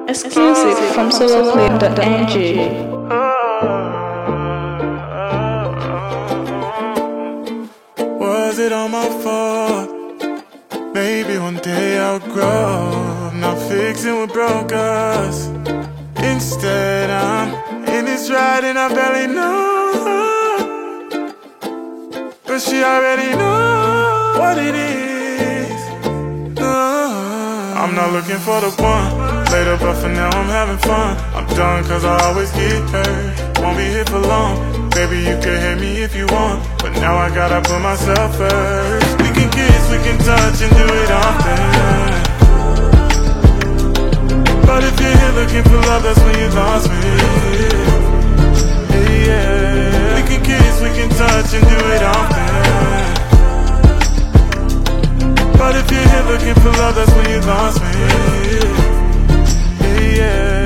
Exclusive from soloclip.ng. Was it all my fault? Maybe one day I'll grow. Not fixing what broke us. Instead I'm in this ride and I barely know, but she already knows what it is. I'm not looking for the one later, but for now I'm having fun. I'm done cause I always get hurt. Won't be here for long. Baby, you can hate me if you want, but now I gotta put myself first. We can kiss, we can touch and do it often, but if you're here looking for love, that's when you lost me. Yeah. We can kiss, we can touch and do it often, but if you're here looking for love, that's when you lost me. Yeah.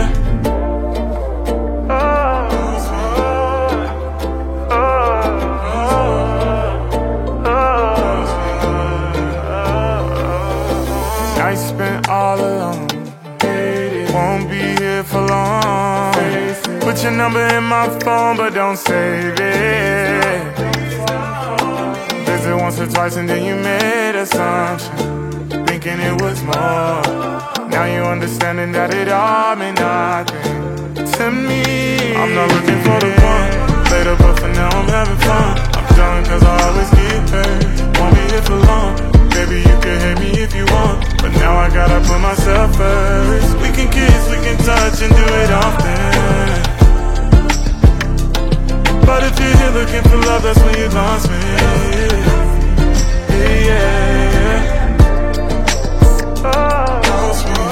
Night spent all alone, won't be here for long. Put your number in my phone, but don't save it. Visit once or twice and then you made assumption, thinking it was more. Now you understanding that it all meant nothing to me. I'm not looking for the one later, but for now I'm having fun. I'm done cause I always get hurt. Won't be here for long. Baby, you can hate me if you want, but now I gotta put myself first. We can kiss, we can touch and do it often, but if you're here looking for love, that's when you lost me. Yeah. Lost me.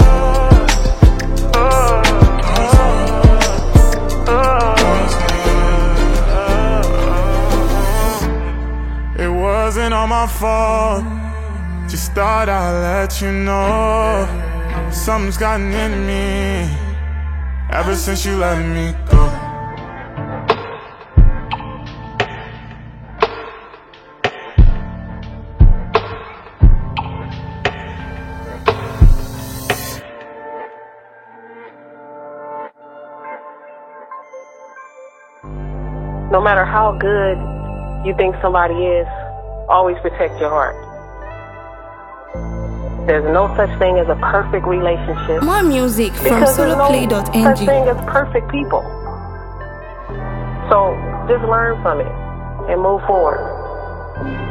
It wasn't all my fault. Just thought I'd let you know something's gotten in me ever since you let me go. No matter how good you think somebody is, always protect your heart. There's no such thing as a perfect relationship. More music from Because there's no such soloclip.ng. thing as perfect people. So just learn from it and move forward.